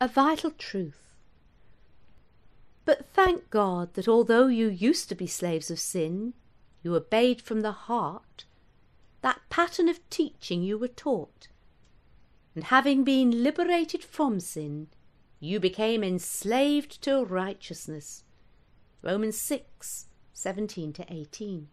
A vital truth. But thank God that although you used to be slaves of sin, you obeyed from the heart that pattern of teaching you were taught, and having been liberated from sin, you became enslaved to righteousness. Romans 6:17-18.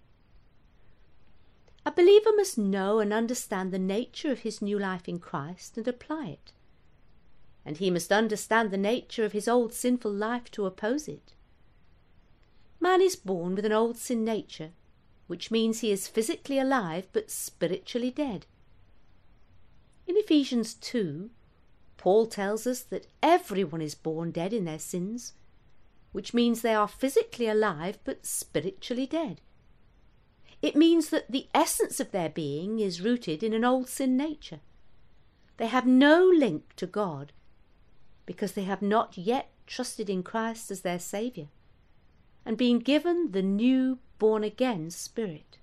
A believer must know and understand the nature of his new life in Christ and apply it. And he must understand the nature of his old sinful life to oppose it. Man is born with an old sin nature, which means he is physically alive but spiritually dead. In Ephesians 2, Paul tells us that everyone is born dead in their sins, which means they are physically alive but spiritually dead. It means that the essence of their being is rooted in an old sin nature. They have no link to God because they have not yet trusted in Christ as their Saviour and been given the new born-again spirit.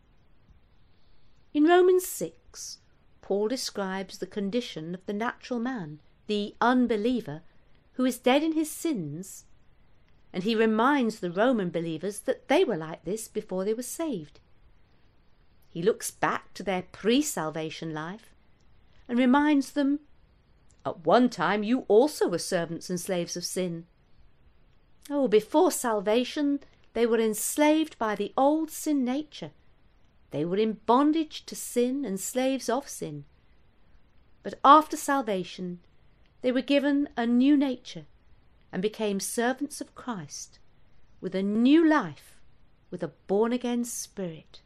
In Romans 6, Paul describes the condition of the natural man, the unbeliever, who is dead in his sins, and he reminds the Roman believers that they were like this before they were saved. He looks back to their pre-salvation life and reminds them, "At one time you also were servants and slaves of sin." Oh, before salvation, they were enslaved by the old sin nature. They were in bondage to sin and slaves of sin. But after salvation, they were given a new nature and became servants of Christ with a new life, with a born-again spirit.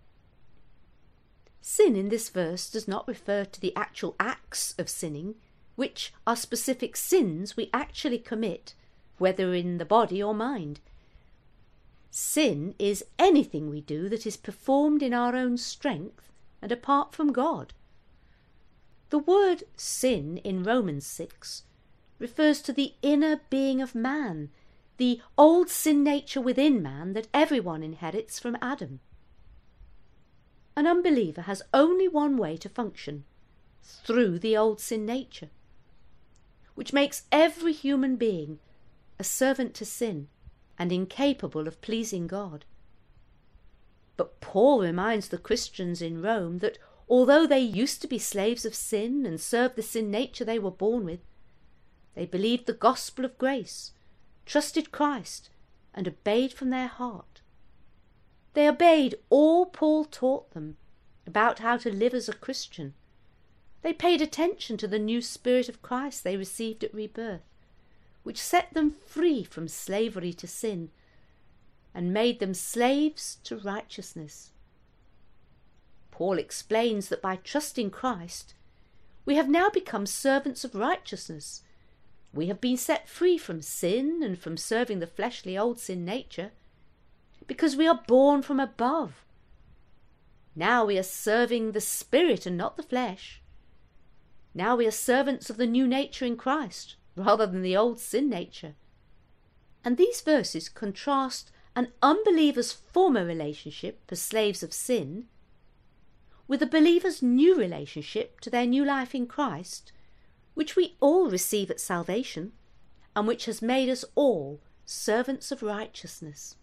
Sin in this verse does not refer to the actual acts of sinning, which are specific sins we actually commit, whether in the body or mind. Sin is anything we do that is performed in our own strength and apart from God. The word sin in Romans 6 refers to the inner being of man, the old sin nature within man that everyone inherits from Adam. An unbeliever has only one way to function, through the old sin nature, which makes every human being a servant to sin and incapable of pleasing God. But Paul reminds the Christians in Rome that although they used to be slaves of sin and served the sin nature they were born with, they believed the gospel of grace, trusted Christ, and obeyed from their heart. They obeyed all Paul taught them about how to live as a Christian. They paid attention to the new spirit of Christ they received at rebirth, which set them free from slavery to sin and made them slaves to righteousness. Paul explains that by trusting Christ, we have now become servants of righteousness. We have been set free from sin and from serving the fleshly old sin nature, because we are born from above. Now we are serving the Spirit and not the flesh. Now we are servants of the new nature in Christ, rather than the old sin nature. And these verses contrast an unbeliever's former relationship as slaves of sin with a believer's new relationship to their new life in Christ, which we all receive at salvation, and which has made us all servants of righteousness.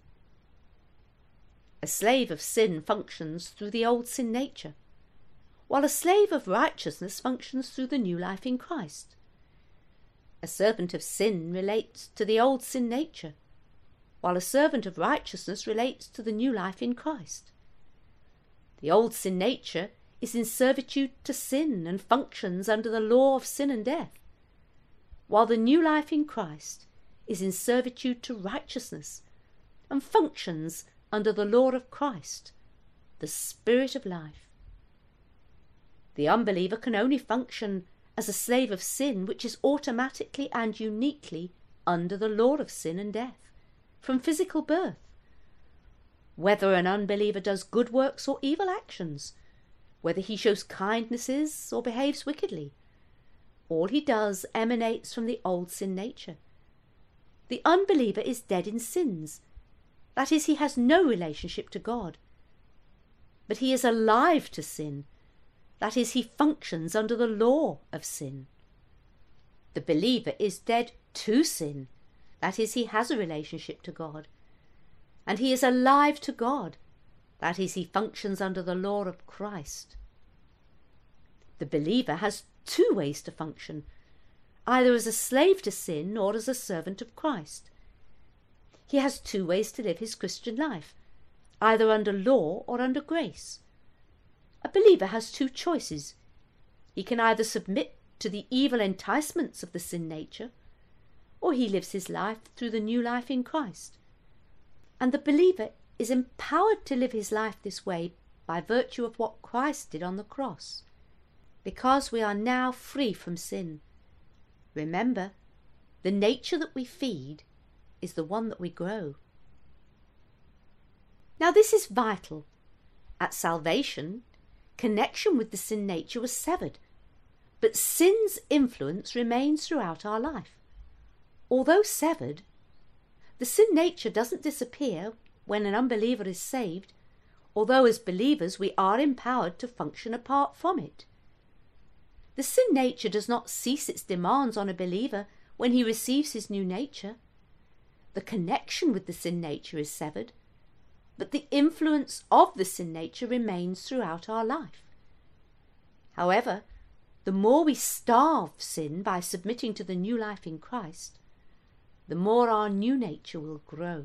A slave of sin functions through the old sin nature, while a slave of righteousness functions through the new life in Christ. A servant of sin relates to the old sin nature, while a servant of righteousness relates to the new life in Christ. The old sin nature is in servitude to sin and functions under the law of sin and death, while the new life in Christ is in servitude to righteousness and functions under the law of Christ, the Spirit of life. The unbeliever can only function as a slave of sin, which is automatically and uniquely under the law of sin and death, from physical birth. Whether an unbeliever does good works or evil actions, whether he shows kindnesses or behaves wickedly, all he does emanates from the old sin nature. The unbeliever is dead in sins. That is, he has no relationship to God. But he is alive to sin. That is, he functions under the law of sin. The believer is dead to sin. That is, he has a relationship to God. And he is alive to God. That is, he functions under the law of Christ. The believer has two ways to function, either as a slave to sin or as a servant of Christ. He has two ways to live his Christian life, either under law or under grace. A believer has two choices. He can either submit to the evil enticements of the sin nature, or he lives his life through the new life in Christ. And the believer is empowered to live his life this way by virtue of what Christ did on the cross, because we are now free from sin. Remember, the nature that we feed is the one that we grow. Now this is vital. At salvation, connection with the sin nature was severed, but sin's influence remains throughout our life. Although severed, the sin nature doesn't disappear when an unbeliever is saved, although as believers we are empowered to function apart from it. The sin nature does not cease its demands on a believer when he receives his new nature. The connection with the sin nature is severed, but the influence of the sin nature remains throughout our life. However, the more we starve sin by submitting to the new life in Christ, the more our new nature will grow.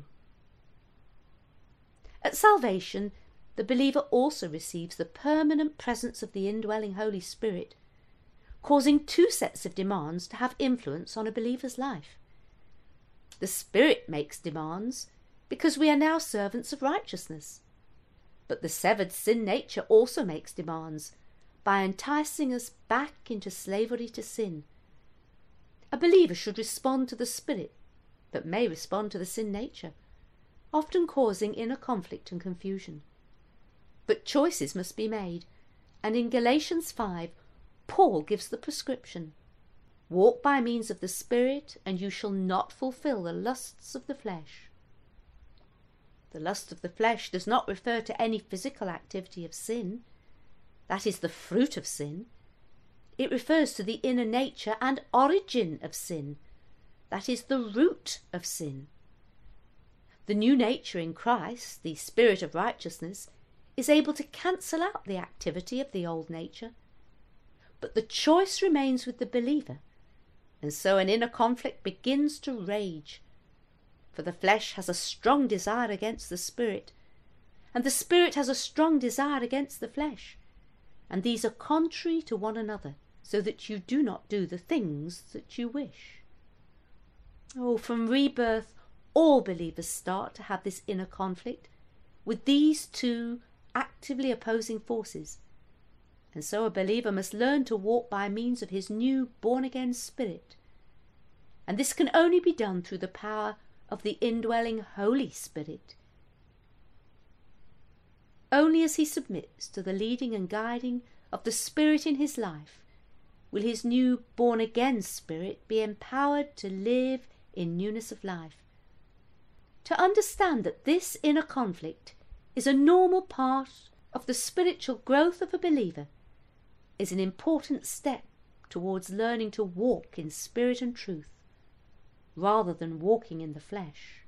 At salvation, the believer also receives the permanent presence of the indwelling Holy Spirit, causing two sets of demands to have influence on a believer's life. The Spirit makes demands because we are now servants of righteousness, but the severed sin nature also makes demands by enticing us back into slavery to sin. A believer should respond to the Spirit, but may respond to the sin nature, often causing inner conflict and confusion. But choices must be made, and in Galatians 5, Paul gives the prescription: walk by means of the Spirit, and you shall not fulfill the lusts of the flesh. The lust of the flesh does not refer to any physical activity of sin. That is the fruit of sin. It refers to the inner nature and origin of sin. That is the root of sin. The new nature in Christ, the Spirit of righteousness, is able to cancel out the activity of the old nature. But the choice remains with the believer, and so an inner conflict begins to rage. For the flesh has a strong desire against the Spirit, and the Spirit has a strong desire against the flesh, and these are contrary to one another, so that you do not do the things that you wish. Oh, from rebirth, all believers start to have this inner conflict with these two actively opposing forces. And so a believer must learn to walk by means of his new born-again spirit. And this can only be done through the power of the indwelling Holy Spirit. Only as he submits to the leading and guiding of the Spirit in his life will his new born-again spirit be empowered to live in newness of life. To understand that this inner conflict is a normal part of the spiritual growth of a believer is an important step towards learning to walk in spirit and truth, rather than walking in the flesh.